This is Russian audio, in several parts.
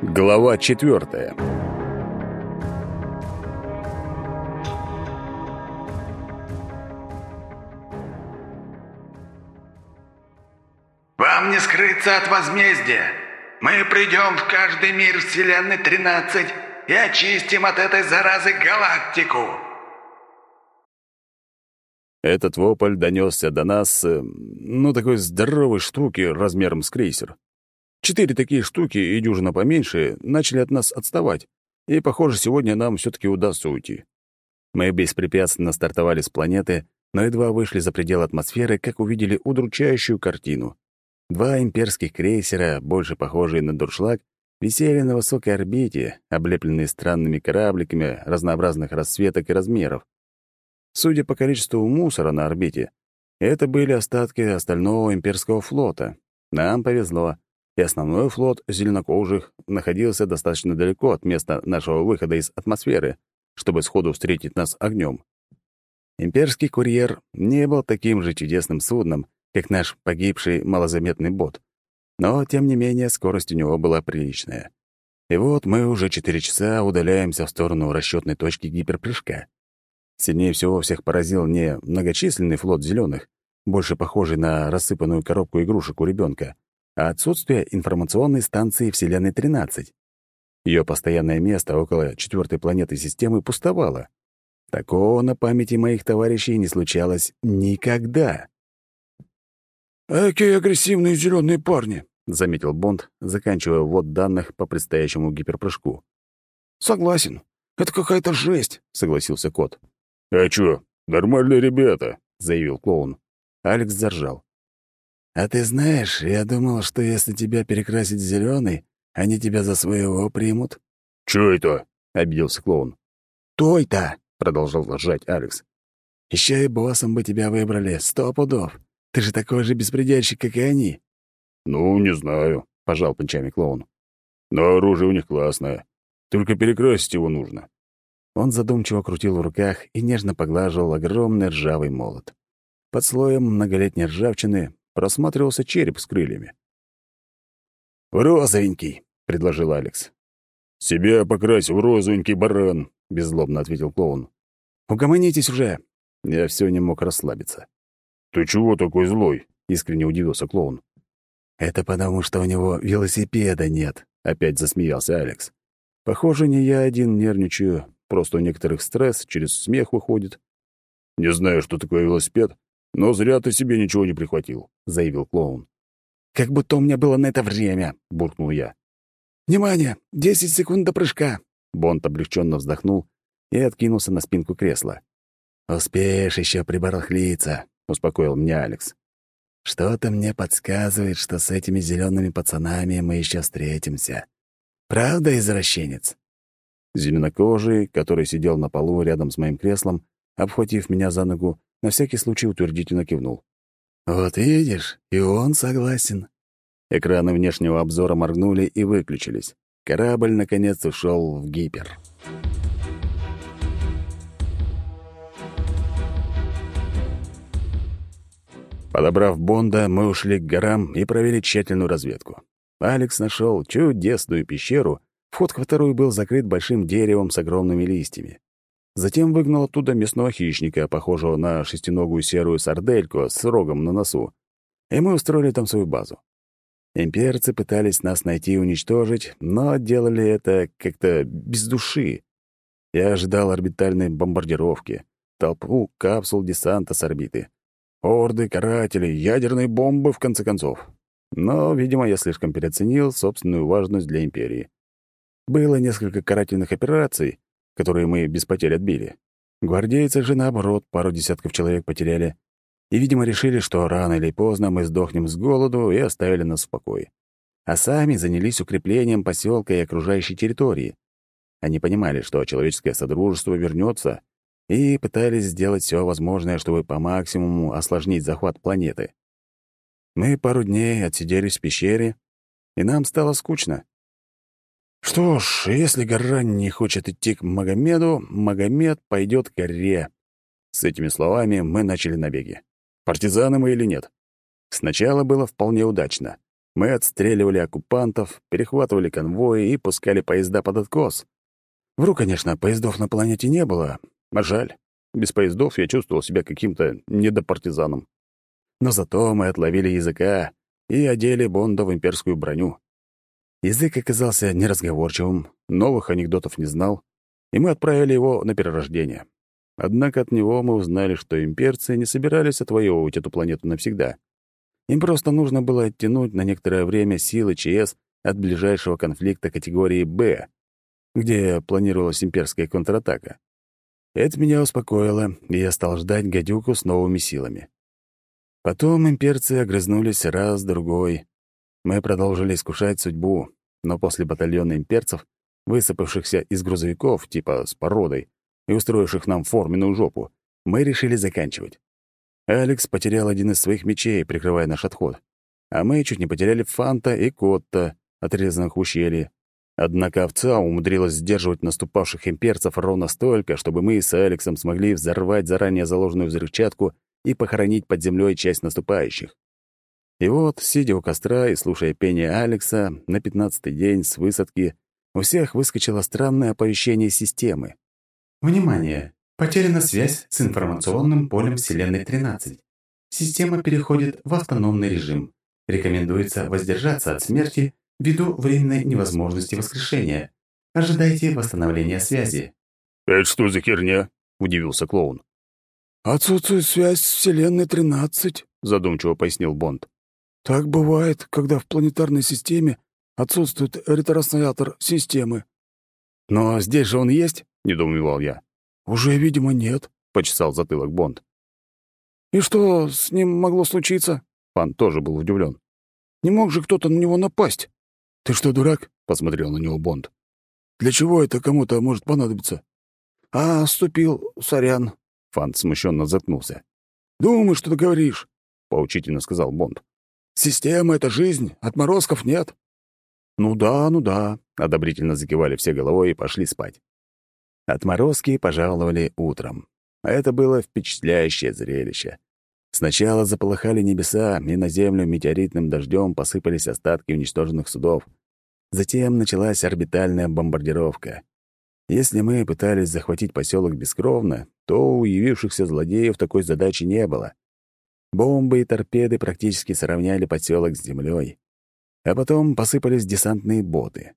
Глава 4. «Вам не скрыться от возмездия! Мы придем в каждый мир Вселенной 13 и очистим от этой заразы галактику!» Этот вопль донесся до нас, такой здоровой штуки размером с крейсер. 4 такие штуки и дюжина поменьше начали от нас отставать, и, похоже, сегодня нам все-таки удастся уйти. Мы беспрепятственно стартовали с планеты, но едва вышли за пределы атмосферы, как увидели удручающую картину. 2 имперских крейсера, больше похожие на дуршлаг, висели на высокой орбите, облепленные странными корабликами разнообразных расцветок и размеров. Судя по количеству мусора на орбите, это были остатки остального имперского флота. Нам повезло, и основной флот зеленокожих находился достаточно далеко от места нашего выхода из атмосферы, чтобы сходу встретить нас огнем. Имперский курьер не был таким же чудесным судном, как наш погибший малозаметный бот, но, тем не менее, скорость у него была приличная. И вот мы уже 4 часа удаляемся в сторону расчетной точки гиперпрыжка. Сильнее всего всех поразил не многочисленный флот зеленых, больше похожий на рассыпанную коробку игрушек у ребенка, а отсутствие информационной станции Вселенной 13. Ее постоянное место около 4-й планеты системы пустовало. Такого на памяти моих товарищей не случалось никогда. «Какие агрессивные зеленые парни!» — заметил Бонд, заканчивая ввод данных по предстоящему гиперпрыжку. «Согласен. Это какая-то жесть», — согласился кот. «А чё, нормальные ребята», — заявил клоун. Алекс заржал. «А ты знаешь, я думал, что если тебя перекрасить в зелёный, они тебя за своего примут». «Чё это?» — обиделся клоун. «Той-то!» — продолжал ржать Алекс. «Ещё и боссом бы тебя выбрали, 100 пудов. Ты же такой же беспредельщик, как и они». «Ну, не знаю», — пожал плечами клоун. «Но оружие у них классное. Только перекрасить его нужно». Он задумчиво крутил в руках и нежно поглаживал огромный ржавый молот. Под слоем многолетней ржавчины просматривался череп с крыльями. «В розовенький», — предложил Алекс. «Себя покрась в розовенький, баран», — беззлобно ответил клоун. «Угомонитесь уже!» Я все не мог расслабиться. «Ты чего такой злой?» — искренне удивился клоун. «Это потому, что у него велосипеда нет», — опять засмеялся Алекс. «Похоже, не я один нервничаю. Просто у некоторых стресс через смех выходит». «Не знаю, что такое велосипед, но зря ты себе ничего не прихватил», — заявил клоун. «Как будто у меня было на это время», — буркнул я. «Внимание! 10 секунд до прыжка!» Бонд облегченно вздохнул и откинулся на спинку кресла. «Успеешь еще прибарахлиться», — успокоил меня Алекс. «Что-то мне подсказывает, что с этими зелеными пацанами мы еще встретимся. Правда, извращенец?» Зеленокожий, который сидел на полу рядом с моим креслом, обхватив меня за ногу, на всякий случай утвердительно кивнул. «Вот видишь, и он согласен». Экраны внешнего обзора моргнули и выключились. Корабль, наконец, ушел в гипер. Подобрав Бонда, мы ушли к горам и провели тщательную разведку. Алекс нашел чудесную пещеру, вход в которую был закрыт большим деревом с огромными листьями. Затем выгнал оттуда мясного хищника, похожего на шестиногую серую сардельку с рогом на носу, и мы устроили там свою базу. Имперцы пытались нас найти и уничтожить, но делали это как-то без души. Я ожидал орбитальной бомбардировки, толпу капсул десанта с орбиты, орды карателей, ядерные бомбы, в конце концов. Но, видимо, я слишком переоценил собственную важность для Империи. Было несколько карательных операций, которые мы без потерь отбили. Гвардейцы же, наоборот, пару десятков человек потеряли. И, видимо, решили, что рано или поздно мы сдохнем с голоду, и оставили нас в покое. А сами занялись укреплением поселка и окружающей территории. Они понимали, что человеческое содружество вернется, и пытались сделать все возможное, чтобы по максимуму осложнить захват планеты. Мы пару дней отсиделись в пещере, и нам стало скучно. Что ж, если гора не хочет идти к Магомеду, Магомед пойдет к горе. С этими словами мы начали набеги. Партизаны мы или нет? Сначала было вполне удачно. Мы отстреливали оккупантов, перехватывали конвои и пускали поезда под откос. Вру, конечно, поездов на планете не было, а жаль. Без поездов я чувствовал себя каким-то недопартизаном. Но зато мы отловили языка и одели Бонда в имперскую броню. Язык оказался неразговорчивым, новых анекдотов не знал, и мы отправили его на перерождение. Однако от него мы узнали, что имперцы не собирались отвоевывать эту планету навсегда. Им просто нужно было оттянуть на некоторое время силы ЧС от ближайшего конфликта категории «Б», где планировалась имперская контратака. Это меня успокоило, и я стал ждать гадюку с новыми силами. Потом имперцы огрызнулись раз-другой. Мы продолжили искушать судьбу, но после батальона имперцев, высыпавшихся из грузовиков, типа с породой, и устроивших нам форменную жопу, мы решили заканчивать. Алекс потерял один из своих мечей, прикрывая наш отход, а мы чуть не потеряли Фанта и Котта, отрезанных в ущелье. Однако овца умудрилась сдерживать наступавших имперцев ровно столько, чтобы мы с Алексом смогли взорвать заранее заложенную взрывчатку и похоронить под землей часть наступающих. И вот, сидя у костра и слушая пение Алекса, на 15-й день с высадки у всех выскочило странное оповещение системы. Внимание! Потеряна связь с информационным полем Вселенной 13. Система переходит в автономный режим. Рекомендуется воздержаться от смерти ввиду временной невозможности воскрешения. Ожидайте восстановления связи. «Это что за херня?» — удивился клоун. «Отсутствует связь с Вселенной 13», — задумчиво пояснил Бонд. «Так бывает, когда в планетарной системе отсутствует ретранслятор системы». «Но здесь же он есть?» — недоумевал я. «Уже, видимо, нет», — почесал затылок Бонд. «И что с ним могло случиться?» Фан тоже был удивлен. «Не мог же кто-то на него напасть?» «Ты что, дурак?» — посмотрел на него Бонд. «Для чего это кому-то может понадобиться?» «Ступил, сорян». Фан смущенно заткнулся. «Думай, что ты говоришь», — поучительно сказал Бонд. «Система — это жизнь, отморозков нет». Ну да», — одобрительно закивали все головой и пошли спать. Отморозки пожаловали утром. А это было впечатляющее зрелище. Сначала заполыхали небеса, и на землю метеоритным дождем посыпались остатки уничтоженных судов. Затем началась орбитальная бомбардировка. Если мы пытались захватить поселок бескровно, то у явившихся злодеев такой задачи не было. Бомбы и торпеды практически сравняли поселок с землей. А потом посыпались десантные боты.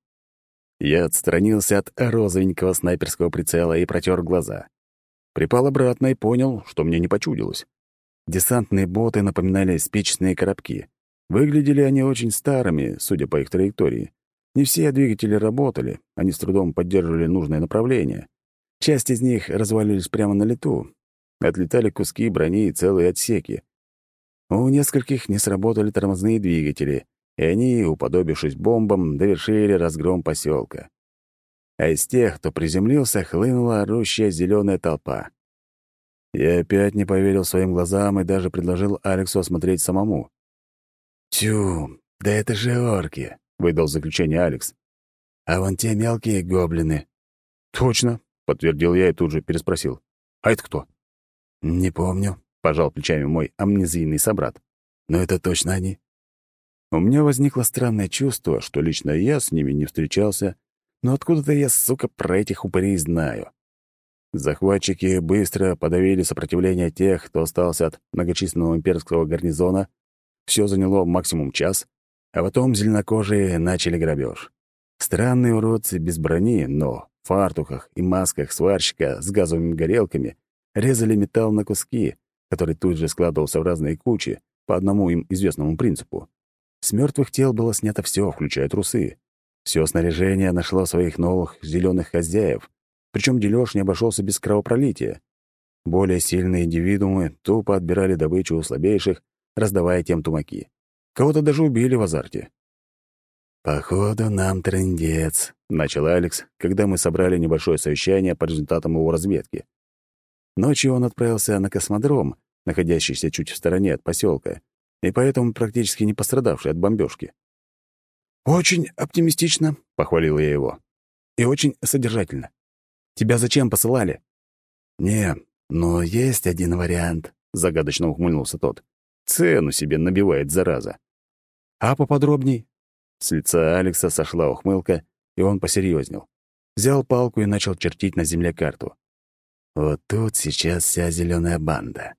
Я отстранился от розовенького снайперского прицела и протер глаза. Припал обратно и понял, что мне не почудилось. Десантные боты напоминали спичечные коробки. Выглядели они очень старыми, судя по их траектории. Не все двигатели работали, они с трудом поддерживали нужное направление. Часть из них развалились прямо на лету. Отлетали куски брони и целые отсеки. У нескольких не сработали тормозные двигатели, и они, уподобившись бомбам, довершили разгром поселка. А из тех, кто приземлился, хлынула орущая зеленая толпа. Я опять не поверил своим глазам и даже предложил Алексу осмотреть самому. «Тю, да это же орки», — выдал заключение Алекс. «А вон те мелкие гоблины». «Точно», — подтвердил я и тут же переспросил. «А это кто?» «Не помню», — пожал плечами мой амнезийный собрат. «Но это точно они». У меня возникло странное чувство, что лично я с ними не встречался, но откуда-то я, сука, про этих упырей знаю. Захватчики быстро подавили сопротивление тех, кто остался от многочисленного имперского гарнизона. Все заняло максимум час, а потом зеленокожие начали грабеж. Странные уродцы без брони, но в фартуках и масках сварщика с газовыми горелками резали металл на куски, который тут же складывался в разные кучи по одному им известному принципу. С мертвых тел было снято все, включая трусы. Все снаряжение нашло своих новых зеленых хозяев, причем дележ не обошелся без кровопролития. Более сильные индивидуумы тупо отбирали добычу у слабейших, раздавая тем тумаки. Кого-то даже убили в азарте. «Походу, нам трындец», — начал Алекс, когда мы собрали небольшое совещание по результатам его разведки. Ночью он отправился на космодром, находящийся чуть в стороне от поселка, и поэтому практически не пострадавший от бомбежки. «Очень оптимистично», — похвалил я его. «И очень содержательно. Тебя зачем посылали?» «Не, но есть один вариант», — загадочно ухмыльнулся тот. «Цену себе набивает, зараза». А поподробней?» С лица Алекса сошла ухмылка, и он посерьезнел. Взял палку и начал чертить на земле карту. Вот тут сейчас вся зеленая банда.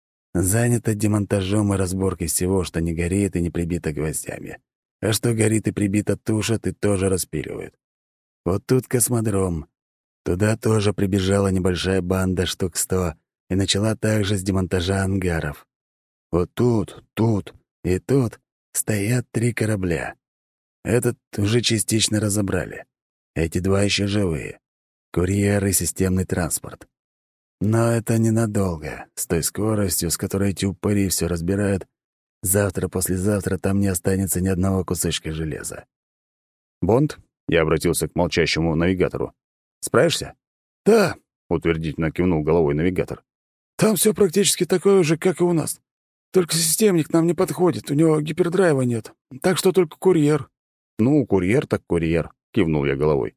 Занята демонтажом и разборкой всего, что не горит и не прибито гвоздями. А что горит и прибито тушат и тоже распиливают. Вот тут космодром. Туда тоже прибежала небольшая банда, штук 100, и начала также с демонтажа ангаров. Вот тут, тут и тут стоят 3 корабля. Этот уже частично разобрали. Эти 2 еще живые. Курьер и системный транспорт. Но это ненадолго. С той скоростью, с которой эти упыри все разбирают, завтра-послезавтра там не останется ни одного кусочка железа. «Бонд?» — я обратился к молчащему навигатору. «Справишься?» «Да», — утвердительно кивнул головой навигатор. «там все практически такое же, как и у нас. Только системник нам не подходит, у него гипердрайва нет. Так что только курьер». «Ну, курьер так курьер», — кивнул я головой.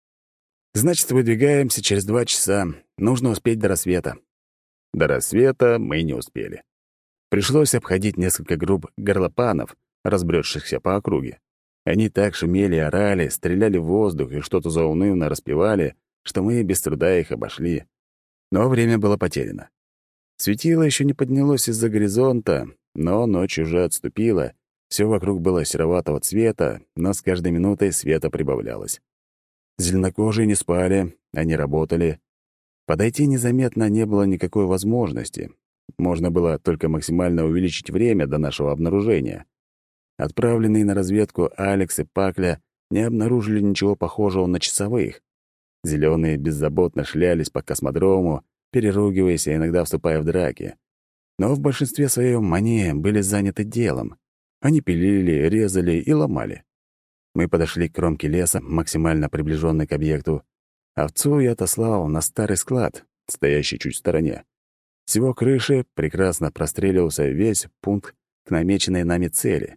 «Значит, выдвигаемся через 2 часа. Нужно успеть до рассвета». До рассвета мы не успели. Пришлось обходить несколько групп горлопанов, разбрёдшихся по округе. Они так шумели, орали, стреляли в воздух и что-то заунывно распевали, что мы без труда их обошли. Но время было потеряно. Светило еще не поднялось из-за горизонта, но ночь уже отступила. Все вокруг было сероватого цвета, но с каждой минутой света прибавлялось. Зеленокожие не спали, они работали. Подойти незаметно не было никакой возможности. Можно было только максимально увеличить время до нашего обнаружения. Отправленные на разведку Алекс и Пакля не обнаружили ничего похожего на часовых. Зелёные беззаботно шлялись по космодрому, переругиваясь и иногда вступая в драки. Но в большинстве своем они были заняты делом. Они пилили, резали и ломали. Мы подошли к кромке леса, максимально приближенной к объекту. Овцу я отослал на старый склад, стоящий чуть в стороне. С его крыши прекрасно простреливался весь пункт к намеченной нами цели.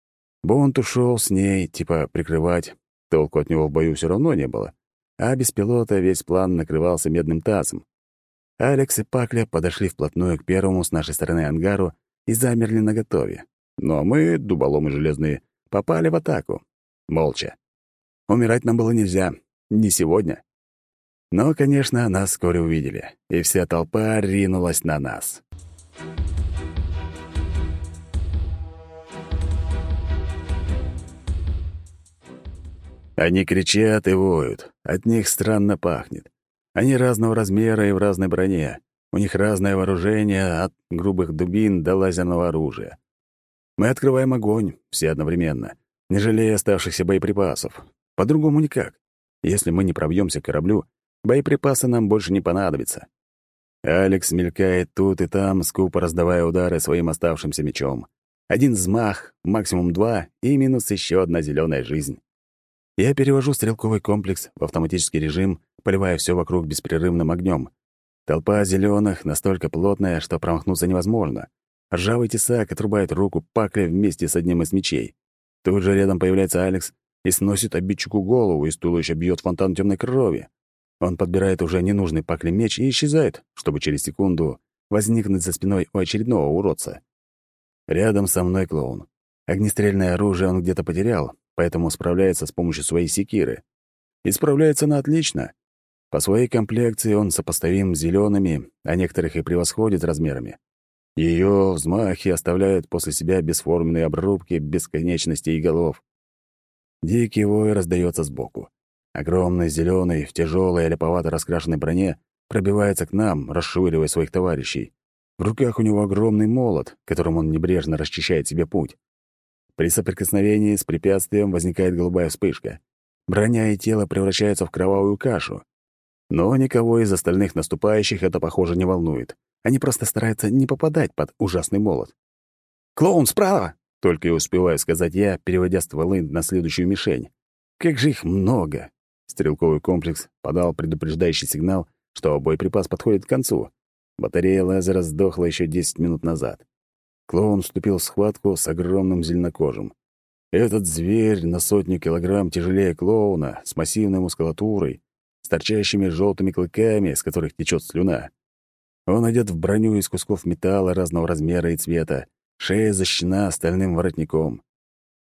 Бонд ушел с ней, типа прикрывать. Толку от него в бою все равно не было. А без пилота весь план накрывался медным тазом. Алекс и Пакля подошли вплотную к первому с нашей стороны ангару и замерли наготове. Ну а мы, дуболомы железные, попали в атаку. Молча. Умирать нам было нельзя. Не сегодня. Но, конечно, нас вскоре увидели, и вся толпа ринулась на нас. Они кричат и воют. От них странно пахнет. Они разного размера и в разной броне. У них разное вооружение, от грубых дубин до лазерного оружия. Мы открываем огонь, все одновременно, не жалея оставшихся боеприпасов. По-другому никак. Если мы не пробьемся к кораблю, боеприпасы нам больше не понадобятся. Алекс мелькает тут и там, скупо раздавая удары своим оставшимся мечом. 1 взмах, максимум 2, и минус еще 1 зеленая жизнь. Я перевожу стрелковый комплекс в автоматический режим, поливая все вокруг беспрерывным огнем. Толпа зеленых настолько плотная, что промахнуться невозможно. Ржавый тесак отрубает руку Пакли вместе с одним из мечей. Тут же рядом появляется Алекс и сносит обидчику голову, из туловища бьет фонтан темной крови. Он подбирает уже ненужный Пакле меч и исчезает, чтобы через секунду возникнуть за спиной у очередного уродца. Рядом со мной клоун. Огнестрельное оружие он где-то потерял, поэтому справляется с помощью своей секиры. И справляется она отлично. По своей комплекции он сопоставим с зелеными, а некоторых и превосходит размерами. Ее взмахи оставляют после себя бесформенные обрубки бесконечностей и голов. Дикий вой раздается сбоку. Огромный зеленый в тяжелой аляповато раскрашенной броне пробивается к нам, расшвыривая своих товарищей. В руках у него огромный молот, которым он небрежно расчищает себе путь. При соприкосновении с препятствием возникает голубая вспышка. Броня и тело превращаются в кровавую кашу. Но никого из остальных наступающих это, похоже, не волнует. Они просто стараются не попадать под ужасный молот. «Клоун, справа!» — только и успеваю сказать я, переводя стволы на следующую мишень. Как же их много! Стрелковый комплекс подал предупреждающий сигнал, что боеприпас подходит к концу. Батарея лазера сдохла еще 10 минут назад. Клоун вступил в схватку с огромным зеленокожим. Этот зверь на 100 килограмм тяжелее клоуна, с массивной мускулатурой, с торчащими желтыми клыками, с которых течет слюна. Он одет в броню из кусков металла разного размера и цвета, шея защищена стальным воротником.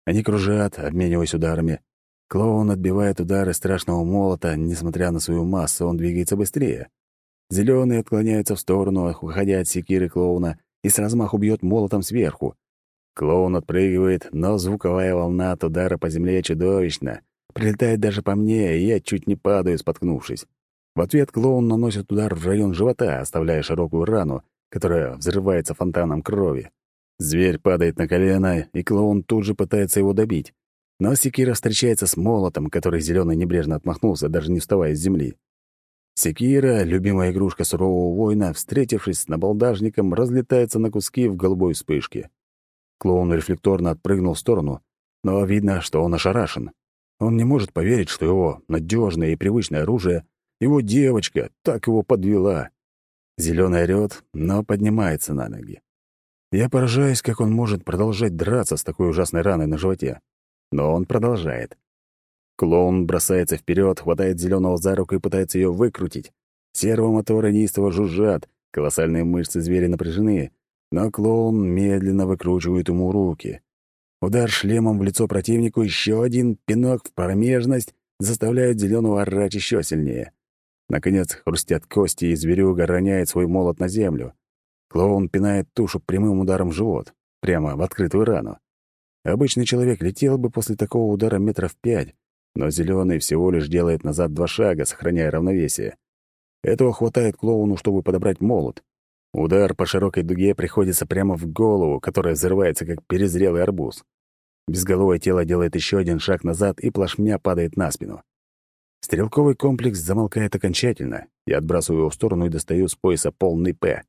Они кружат, обмениваясь ударами. Клоун отбивает удары страшного молота, несмотря на свою массу, он двигается быстрее. Зеленый отклоняется в сторону, уходя от секиры клоуна, и с размаху бьет молотом сверху. Клоун отпрыгивает, но звуковая волна от удара по земле чудовищна. Прилетает даже по мне, и я чуть не падаю, споткнувшись. В ответ клоун наносит удар в район живота, оставляя широкую рану, которая взрывается фонтаном крови. Зверь падает на колено, и клоун тут же пытается его добить. Но секира встречается с молотом, который Зелёный небрежно отмахнулся, даже не вставая с земли. Секира, любимая игрушка сурового воина, встретившись с набалдажником, разлетается на куски в голубой вспышке. Клоун рефлекторно отпрыгнул в сторону, но видно, что он ошарашен. Он не может поверить, что его надежное и привычное оружие, его девочка, так его подвела. Зелёный орёт, но поднимается на ноги. Я поражаюсь, как он может продолжать драться с такой ужасной раной на животе. Но он продолжает. Клоун бросается вперед, хватает Зелёного за руку и пытается ее выкрутить. Сервомоторы неистово жужжат, колоссальные мышцы зверя напряжены, но клоун медленно выкручивает ему руки. Удар шлемом в лицо противнику, еще один пинок в промежность заставляет Зелёного орать еще сильнее. Наконец хрустят кости, и зверюга роняет свой молот на землю. Клоун пинает тушу прямым ударом в живот, прямо в открытую рану. Обычный человек летел бы после такого удара метров 5, но Зелёный всего лишь делает назад 2 шага, сохраняя равновесие. Этого хватает клоуну, чтобы подобрать молот. Удар по широкой дуге приходится прямо в голову, которая взрывается, как перезрелый арбуз. Безголовое тело делает еще один шаг назад и плашмя падает на спину. Стрелковый комплекс замолкает окончательно. Я отбрасываю его в сторону и достаю с пояса полный «П».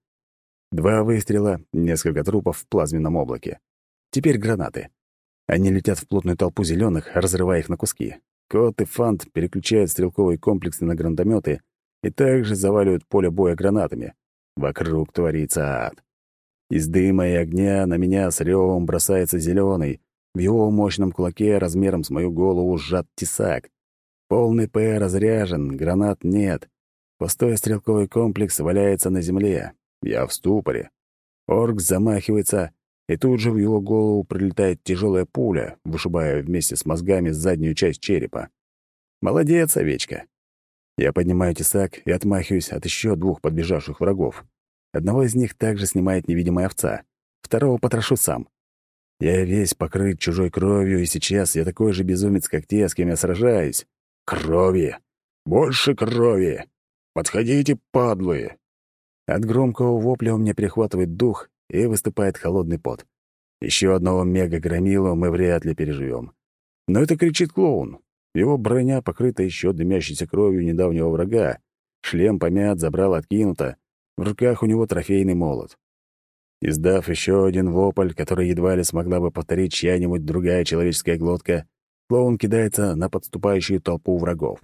2 выстрела, несколько трупов в плазменном облаке. Теперь гранаты. Они летят в плотную толпу зелёных, разрывая их на куски. Кот и Фант переключают стрелковые комплексы на гранатомёты и также заваливают поле боя гранатами. Вокруг творится ад. Из дыма и огня на меня с рёвом бросается Зелёный. В его мощном кулаке размером с мою голову сжат тесак. Полный «П» разряжен, гранат нет. Пустой стрелковый комплекс валяется на земле. Я в ступоре. Орк замахивается, и тут же в его голову прилетает тяжелая пуля, вышибая вместе с мозгами заднюю часть черепа. Молодец, овечка. Я поднимаю тесак и отмахиваюсь от еще 2 подбежавших врагов. Одного из них также снимает невидимая овца, второго потрошу сам. Я весь покрыт чужой кровью, и сейчас я такой же безумец, как те, с кем я сражаюсь. Крови! Больше крови! Подходите, падлы! От громкого вопля у меня перехватывает дух, и выступает холодный пот. Еще одного мега-громилу мы вряд ли переживем. Но это кричит клоун. Его броня покрыта еще дымящейся кровью недавнего врага. Шлем помят, забрал откинуто. В руках у него трофейный молот. Издав еще один вопль, который едва ли смогла бы повторить чья-нибудь другая человеческая глотка, клоун кидается на подступающую толпу врагов.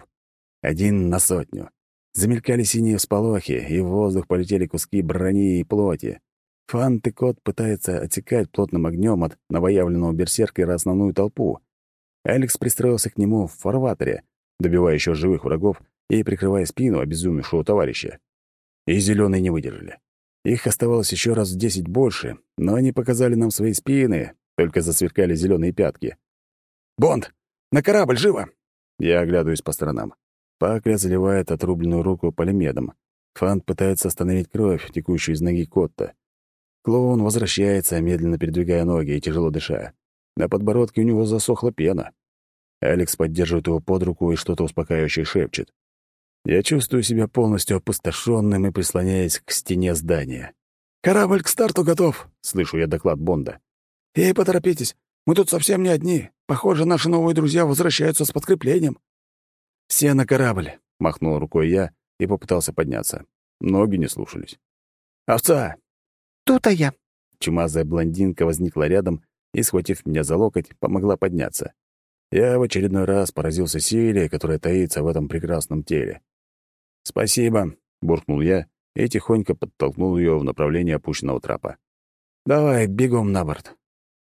1 на 100. Замелькали синие всполохи, и в воздух полетели куски брони и плоти. Фант и Кот пытаются отсекать плотным огнем от новоявленного берсеркера основную толпу. Алекс пристроился к нему в фарватере, добивая еще живых врагов и прикрывая спину обезумевшего товарища. И Зелёные не выдержали. Их оставалось еще раз в 10 больше, но они показали нам свои спины, только засверкали зеленые пятки. «Бонд! На корабль, живо!» Я оглядываюсь по сторонам. Пакля заливает отрубленную руку полимедом. Фант пытается остановить кровь, текущую из ноги Котта. Клоун возвращается, медленно передвигая ноги и тяжело дыша. На подбородке у него засохла пена. Алекс поддерживает его под руку и что-то успокаивающее шепчет. Я чувствую себя полностью опустошенным и прислоняясь к стене здания. «Корабль к старту готов!» — слышу я доклад Бонда. «Эй, поторопитесь! Мы тут совсем не одни. Похоже, наши новые друзья возвращаются с подкреплением». «Все на корабль!» — махнул рукой я и попытался подняться. Ноги не слушались. «Овца!» «Тут-то я!» Чумазая блондинка возникла рядом и, схватив меня за локоть, помогла подняться. Я в очередной раз поразился силе, которая таится в этом прекрасном теле. «Спасибо!» — буркнул я и тихонько подтолкнул ее в направлении опущенного трапа. «Давай, бегом на борт!»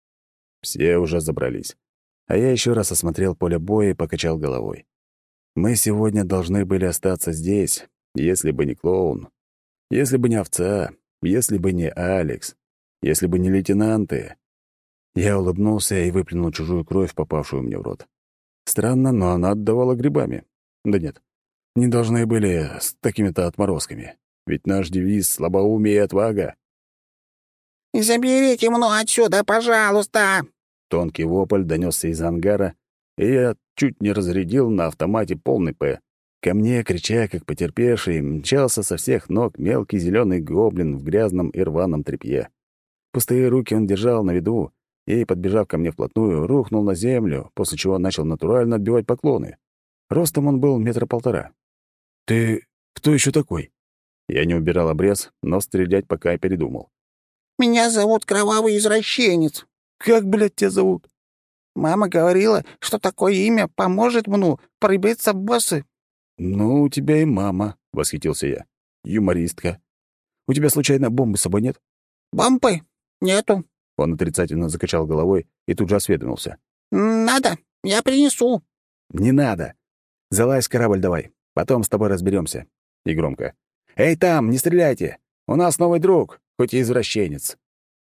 Все уже забрались, а я еще раз осмотрел поле боя и покачал головой. Мы сегодня должны были остаться здесь, если бы не клоун, если бы не овца, если бы не Алекс, если бы не лейтенанты. Я улыбнулся и выплюнул чужую кровь, попавшую мне в рот. Странно, но она отдавала грибами. Да нет, не должны были с такими-то отморозками. Ведь наш девиз — слабоумие и отвага. «Заберите мну отсюда, пожалуйста!» Тонкий вопль донесся из ангара, и я чуть не разрядил на автомате полный «П». Ко мне, крича, как потерпевший, мчался со всех ног мелкий зеленый гоблин в грязном и рваном тряпье. Пустые руки он держал на виду и, подбежав ко мне вплотную, рухнул на землю, после чего начал натурально отбивать поклоны. Ростом он был 1,5 метра. «Ты кто еще такой?» Я не убирал обрез, но стрелять пока и передумал. «Меня зовут Кровавый Извращенец». «Как, блядь, тебя зовут?» «Мама говорила, что такое имя поможет мну пробиться в боссы». «Ну, у тебя и мама», — восхитился я. «Юмористка. У тебя, случайно, бомбы с собой нет?» «Бомбы? Нету». Он отрицательно закачал головой и тут же осведомился. «Надо, я принесу». «Не надо. Залазь в корабль давай. Потом с тобой разберемся». И громко. «Эй, там, не стреляйте! У нас новый друг, хоть и извращенец».